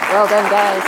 Well done, guys.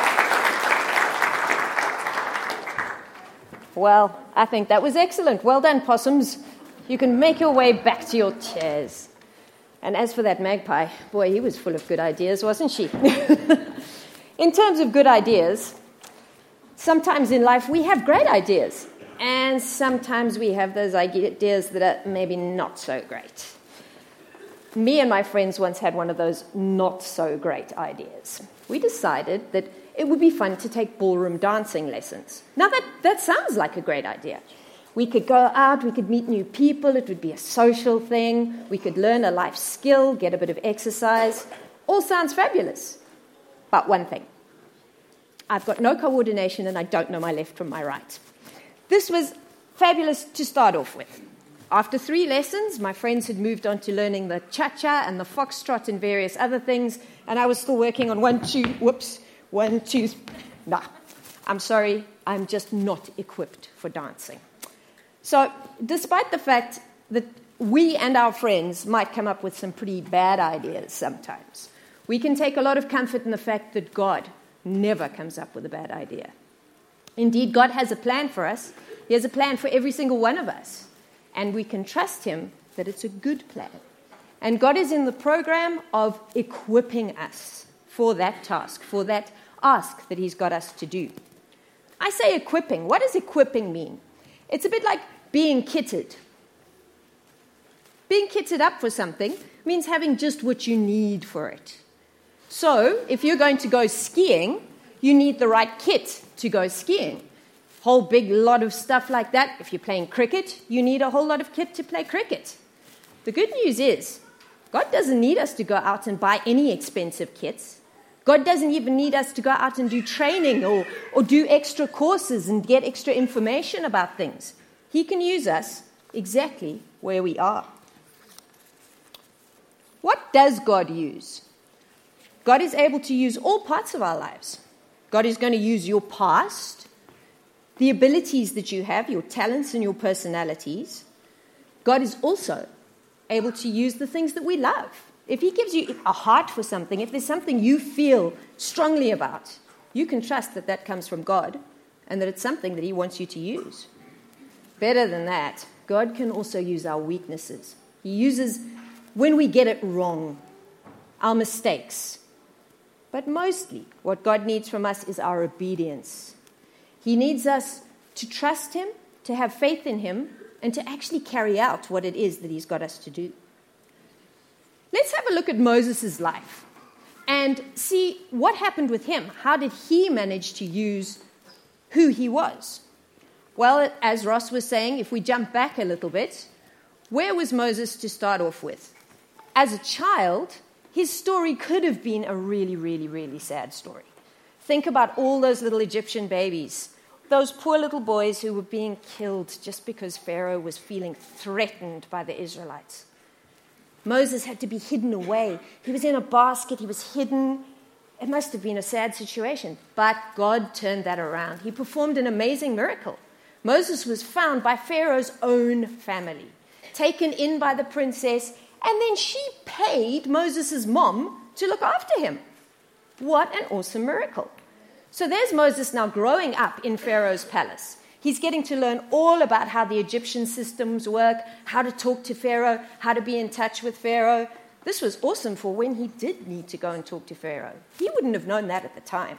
Well, I think that was excellent. Well done, possums. You can make your way back to your chairs. And as for that magpie, boy, he was full of good ideas, wasn't she? In terms of good ideas, sometimes in life we have great ideas. And sometimes we have those ideas that are maybe not so great. Me and my friends once had one of those not so great ideas. We decided that it would be fun to take ballroom dancing lessons. Now that sounds like a great idea. We could go out, we could meet new people, it would be a social thing, we could learn a life skill, get a bit of exercise. All sounds fabulous. But one thing, I've got no coordination and I don't know my left from my right. This was fabulous to start off with. After 3 lessons, my friends had moved on to learning the cha-cha and the foxtrot and various other things, and I was still working on 1, 2. Nah, I'm sorry, I'm just not equipped for dancing. So, despite the fact that we and our friends might come up with some pretty bad ideas sometimes, we can take a lot of comfort in the fact that God never comes up with a bad idea. Indeed, God has a plan for us. He has a plan for every single one of us. And we can trust him that it's a good plan. And God is in the program of equipping us for that task, for that ask that he's got us to do. I say equipping. What does equipping mean? It's a bit like being kitted. Being kitted up for something means having just what you need for it. So, if you're going to go skiing, you need the right kit to go skiing. Whole big lot of stuff like that. If you're playing cricket, you need a whole lot of kit to play cricket. The good news is, God doesn't need us to go out and buy any expensive kits. God doesn't even need us to go out and do training or do extra courses and get extra information about things. He can use us exactly where we are. What does God use? God is able to use all parts of our lives. God is going to use your past, the abilities that you have, your talents and your personalities. God is also able to use the things that we love. If he gives you a heart for something, if there's something you feel strongly about, you can trust that that comes from God and that it's something that he wants you to use. Better than that, God can also use our weaknesses. He uses when we get it wrong, our mistakes. But mostly, what God needs from us is our obedience. He needs us to trust him, to have faith in him, and to actually carry out what it is that he's got us to do. Let's have a look at Moses' life and see what happened with him. How did he manage to use who he was? Well, as Ross was saying, if we jump back a little bit, where was Moses to start off with? As a child, his story could have been a really, really, really sad story. Think about all those little Egyptian babies, those poor little boys who were being killed just because Pharaoh was feeling threatened by the Israelites. Moses had to be hidden away. He was in a basket. He was hidden. It must have been a sad situation. But God turned that around. He performed an amazing miracle. Moses was found by Pharaoh's own family, taken in by the princess, and then she paid Moses' mom to look after him. What an awesome miracle. So there's Moses now growing up in Pharaoh's palace. He's getting to learn all about how the Egyptian systems work, how to talk to Pharaoh, how to be in touch with Pharaoh. This was awesome for when he did need to go and talk to Pharaoh. He wouldn't have known that at the time.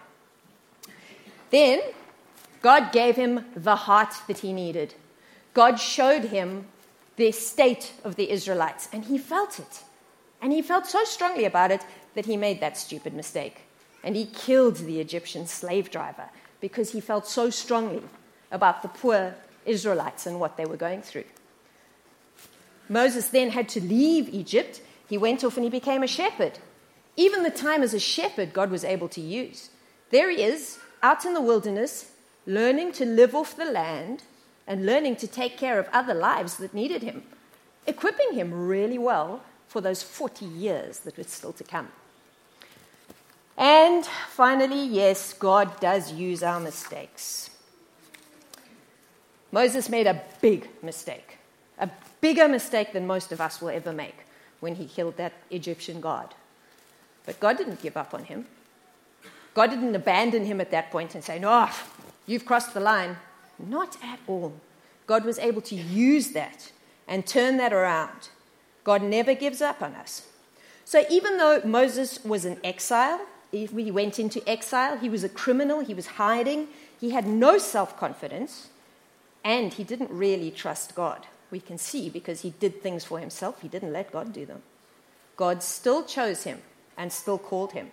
Then God gave him the heart that he needed. God showed him the state of the Israelites, and he felt it. And he felt so strongly about it that he made that stupid mistake. And he killed the Egyptian slave driver because he felt so strongly about the poor Israelites and what they were going through. Moses then had to leave Egypt. He went off and he became a shepherd. Even the time as a shepherd, God was able to use. There he is, out in the wilderness, learning to live off the land and learning to take care of other lives that needed him, equipping him really well for those 40 years that were still to come. And finally, yes, God does use our mistakes. Moses made a big mistake, a bigger mistake than most of us will ever make when he killed that Egyptian god. But God didn't give up on him. God didn't abandon him at that point and say, no, you've crossed the line. Not at all. God was able to use that and turn that around. God never gives up on us. So even though Moses was in exile, he went into exile, he was a criminal, he was hiding, he had no self-confidence, and he didn't really trust God. We can see because he did things for himself, he didn't let God do them. God still chose him and still called him.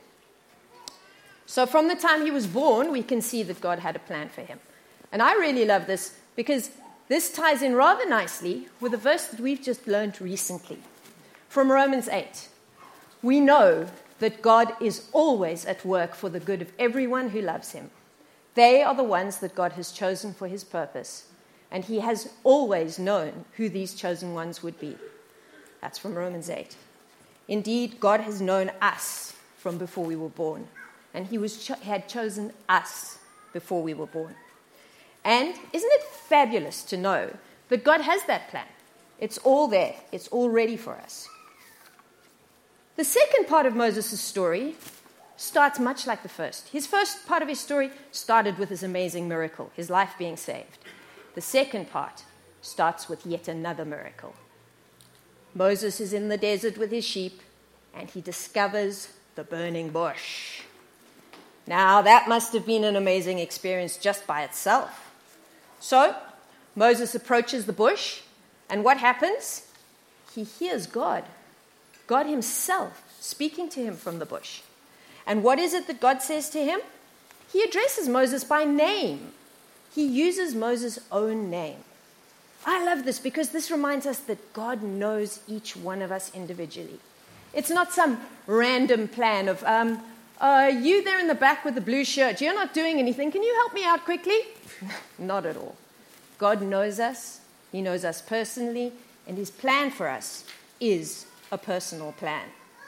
So from the time he was born, we can see that God had a plan for him. And I really love this because this ties in rather nicely with a verse that we've just learned recently. From Romans 8, we know that God is always at work for the good of everyone who loves him. They are the ones that God has chosen for his purpose, and he has always known who these chosen ones would be. That's from Romans 8. Indeed, God has known us from before we were born, and he had chosen us before we were born. And isn't it fabulous to know that God has that plan? It's all there. It's all ready for us. The second part of Moses' story starts much like the first. His first part of his story started with his amazing miracle, his life being saved. The second part starts with yet another miracle. Moses is in the desert with his sheep, and he discovers the burning bush. Now, that must have been an amazing experience just by itself. So, Moses approaches the bush, and what happens? He hears God himself speaking to him from the bush. And what is it that God says to him? He addresses Moses by name. He uses Moses' own name. I love this because this reminds us that God knows each one of us individually. It's not some random plan of, you there in the back with the blue shirt, you're not doing anything. Can you help me out quickly? Not at all. God knows us. He knows us personally. And his plan for us is a personal plan.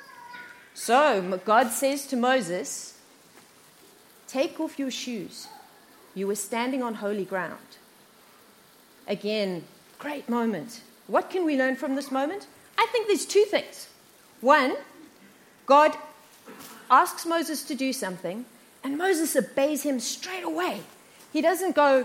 So God says to Moses, take off your shoes. You were standing on holy ground. Again, great moment. What can we learn from this moment? I think there's two things. One, God asks Moses to do something, and Moses obeys him straight away. He doesn't go,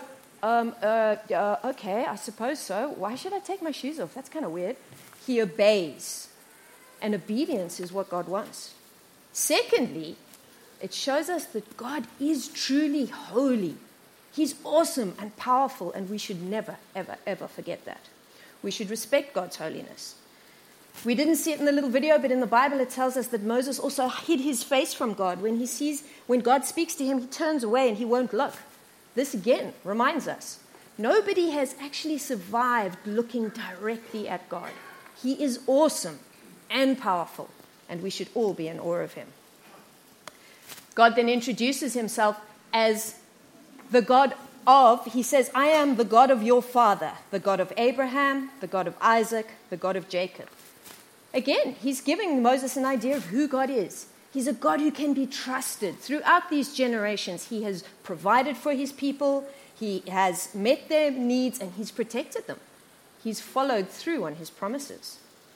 okay, I suppose so. Why should I take my shoes off? That's kind of weird. He obeys. And obedience is what God wants. Secondly, it shows us that God is truly holy. He's awesome and powerful, and we should never, ever, ever forget that. We should respect God's holiness. We didn't see it in the little video, but in the Bible it tells us that Moses also hid his face from God. When God speaks to him, he turns away and he won't look. This again reminds us, nobody has actually survived looking directly at God. He is awesome and powerful, and we should all be in awe of him. God then introduces himself as the God of, he says, I am the God of your father, the God of Abraham, the God of Isaac, the God of Jacob. Again, he's giving Moses an idea of who God is. He's a God who can be trusted. Throughout these generations, he has provided for his people, he has met their needs, and he's protected them. He's followed through on his promises.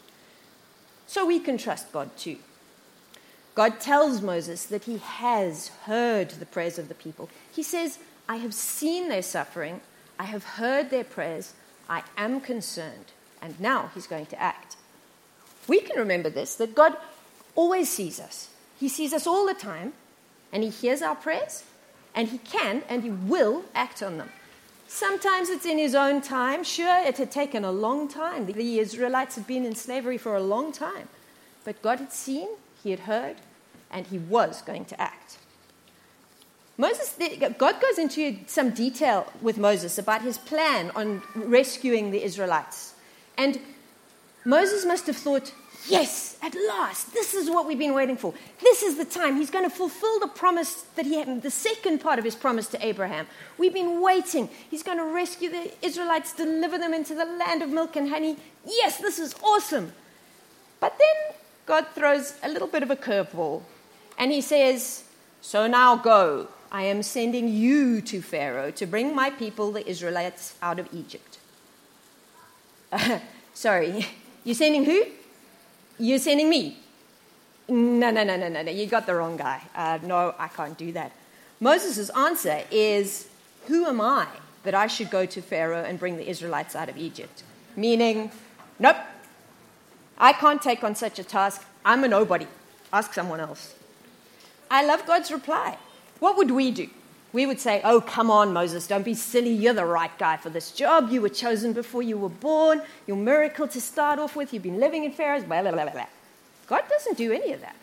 So we can trust God too. God tells Moses that he has heard the prayers of the people. He says, I have seen their suffering, I have heard their prayers, I am concerned, and now he's going to act. We can remember this, that God always sees us. He sees us all the time, and he hears our prayers, and he can and he will act on them. Sometimes it's in his own time. Sure, it had taken a long time. The Israelites had been in slavery for a long time. But God had seen, he had heard, and he was going to act. God goes into some detail with Moses about his plan on rescuing the Israelites. And Moses must have thought, yes, at last, this is what we've been waiting for. This is the time. He's going to fulfill the promise that he had, the second part of his promise to Abraham. We've been waiting. He's going to rescue the Israelites, deliver them into the land of milk and honey. Yes, this is awesome. But then God throws a little bit of a curveball. And he says, so now go. I am sending you to Pharaoh to bring my people, the Israelites, out of Egypt. Sorry, you're sending who? You're sending me. No, you got the wrong guy. No, I can't do that. Moses' answer is, who am I that I should go to Pharaoh and bring the Israelites out of Egypt? Meaning, nope, I can't take on such a task. I'm a nobody. Ask someone else. I love God's reply. What would we do? We would say, oh, come on, Moses, don't be silly. You're the right guy for this job. You were chosen before you were born. Your miracle to start off with. You've been living in Pharaoh's, blah, blah, blah, blah. God doesn't do any of that.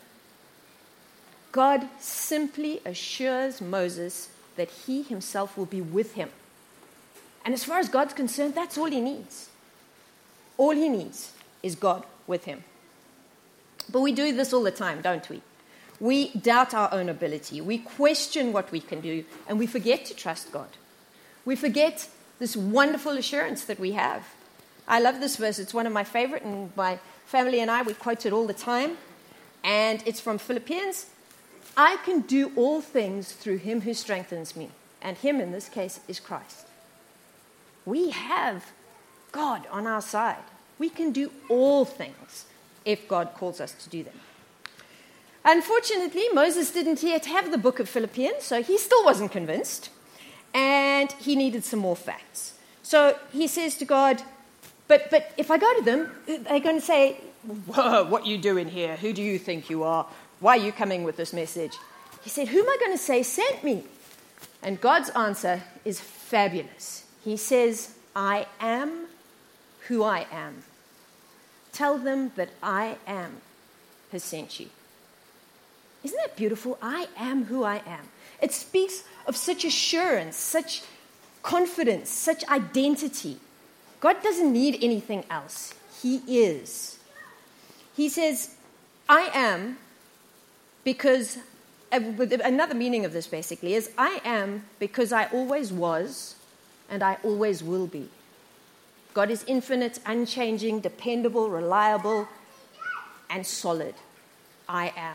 God simply assures Moses that he himself will be with him. And as far as God's concerned, that's all he needs. All he needs is God with him. But we do this all the time, don't we? We doubt our own ability. We question what we can do, and we forget to trust God. We forget this wonderful assurance that we have. I love this verse. It's one of my favorite, and my family and I, we quote it all the time. And it's from Philippians. I can do all things through him who strengthens me. And him, in this case, is Christ. We have God on our side. We can do all things if God calls us to do them. Unfortunately, Moses didn't yet have the book of Philippians, so he still wasn't convinced, and he needed some more facts. So he says to God, but if I go to them, they're going to say, whoa, what are you doing here? Who do you think you are? Why are you coming with this message? He said, who am I going to say sent me? And God's answer is fabulous. He says, I am who I am. Tell them that I am has sent you. Isn't that beautiful? I am who I am. It speaks of such assurance, such confidence, such identity. God doesn't need anything else. He is. He says, I am because, another meaning of this basically is, I am because I always was and I always will be. God is infinite, unchanging, dependable, reliable, and solid. I am.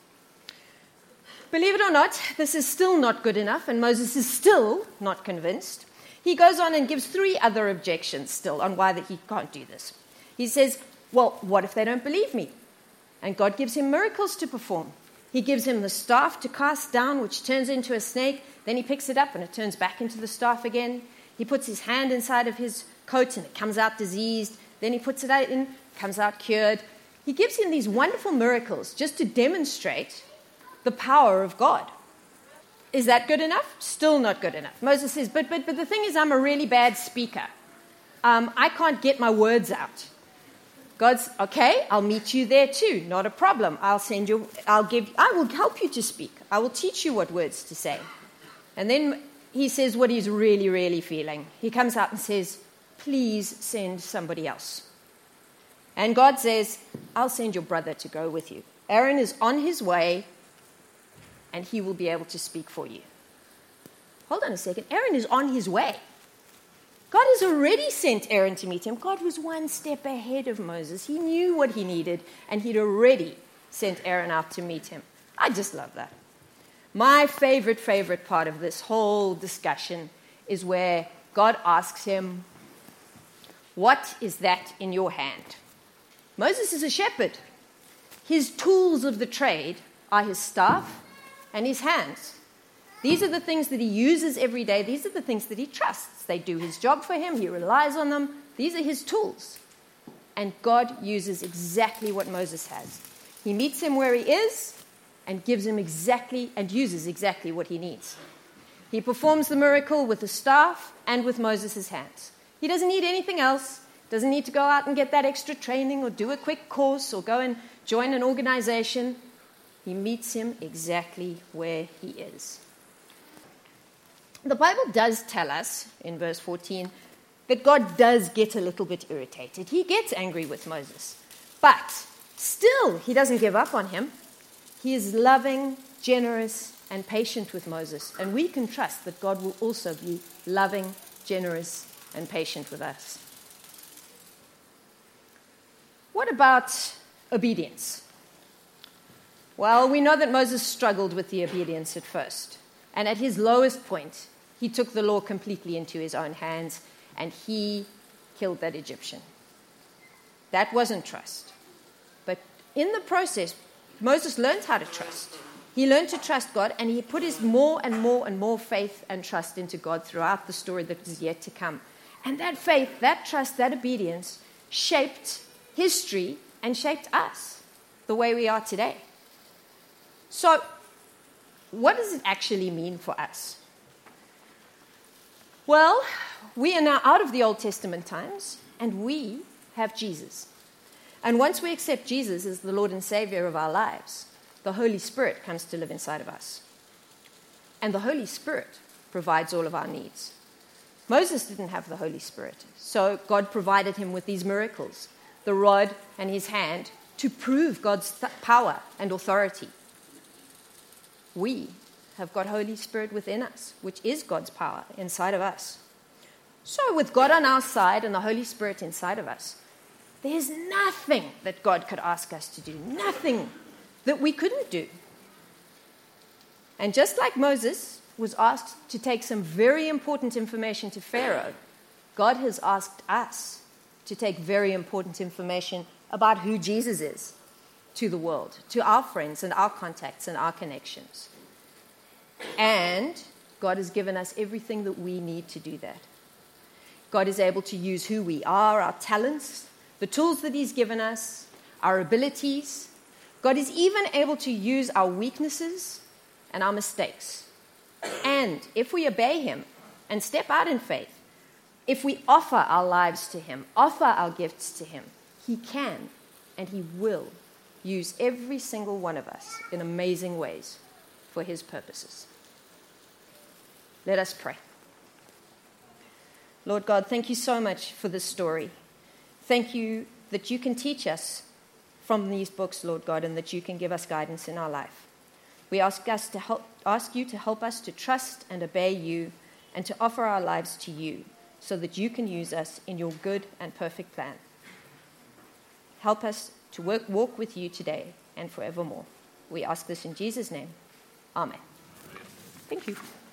Believe it or not, this is still not good enough, and Moses is still not convinced. He goes on and gives 3 other objections still on why that he can't do this. He says, well, what if they don't believe me? And God gives him miracles to perform. He gives him the staff to cast down, which turns into a snake. Then he picks it up and it turns back into the staff again. He puts his hand inside of his coat and it comes out diseased. Then he puts it out in, comes out cured. He gives him these wonderful miracles just to demonstrate the power of God. Is that good enough? Still not good enough. Moses says, but the thing is, I'm a really bad speaker. I can't get my words out. God's, okay, I'll meet you there too. Not a problem. I will help you to speak. I will teach you what words to say. And then he says what he's really, really feeling. He comes out and says, please send somebody else. And God says, I'll send your brother to go with you. Aaron is on his way, and he will be able to speak for you. Hold on a second. Aaron is on his way. God has already sent Aaron to meet him. God was one step ahead of Moses. He knew what he needed, and he'd already sent Aaron out to meet him. I just love that. My favorite part of this whole discussion is where God asks him, what is that in your hand? Moses is a shepherd. His tools of the trade are his staff and his hands. These are the things that he uses every day. These are the things that he trusts. They do his job for him. He relies on them. These are his tools. And God uses exactly what Moses has. He meets him where he is and gives him exactly and uses exactly what he needs. He performs the miracle with the staff and with Moses' hands. He doesn't need anything else. Doesn't need to go out and get that extra training or do a quick course or go and join an organization. He meets him exactly where he is. The Bible does tell us, in verse 14, that God does get a little bit irritated. He gets angry with Moses. But still, he doesn't give up on him. He is loving, generous, and patient with Moses. And we can trust that God will also be loving, generous, and patient with us. What about obedience? Well, we know that Moses struggled with the obedience at first. And at his lowest point, he took the law completely into his own hands, and he killed that Egyptian. That wasn't trust. But in the process, Moses learned how to trust. He learned to trust God, and he put his more and more and more faith and trust into God throughout the story that is yet to come. And that faith, that trust, that obedience shaped history and shaped us the way we are today. So, what does it actually mean for us? Well, we are now out of the Old Testament times, and we have Jesus. And once we accept Jesus as the Lord and Savior of our lives, the Holy Spirit comes to live inside of us. And the Holy Spirit provides all of our needs. Moses didn't have the Holy Spirit, so God provided him with these miracles, the rod and his hand, to prove God's power and authority. We have got Holy Spirit within us, which is God's power inside of us. So with God on our side and the Holy Spirit inside of us, there's nothing that God could ask us to do, nothing that we couldn't do. And just like Moses was asked to take some very important information to Pharaoh, God has asked us to take very important information about who Jesus is to the world, to our friends and our contacts and our connections. And God has given us everything that we need to do that. God is able to use who we are, our talents, the tools that he's given us, our abilities. God is even able to use our weaknesses and our mistakes. And if we obey him and step out in faith, if we offer our lives to him, offer our gifts to him, he can and he will use every single one of us in amazing ways for his purposes. Let us pray. Lord God, thank you so much for this story. Thank you that you can teach us from these books, Lord God, and that you can give us guidance in our life. We ask you to help us to trust and obey you and to offer our lives to you so that you can use us in your good and perfect plan. Help us to walk with you today and forevermore. We ask this in Jesus' name. Amen. Thank you.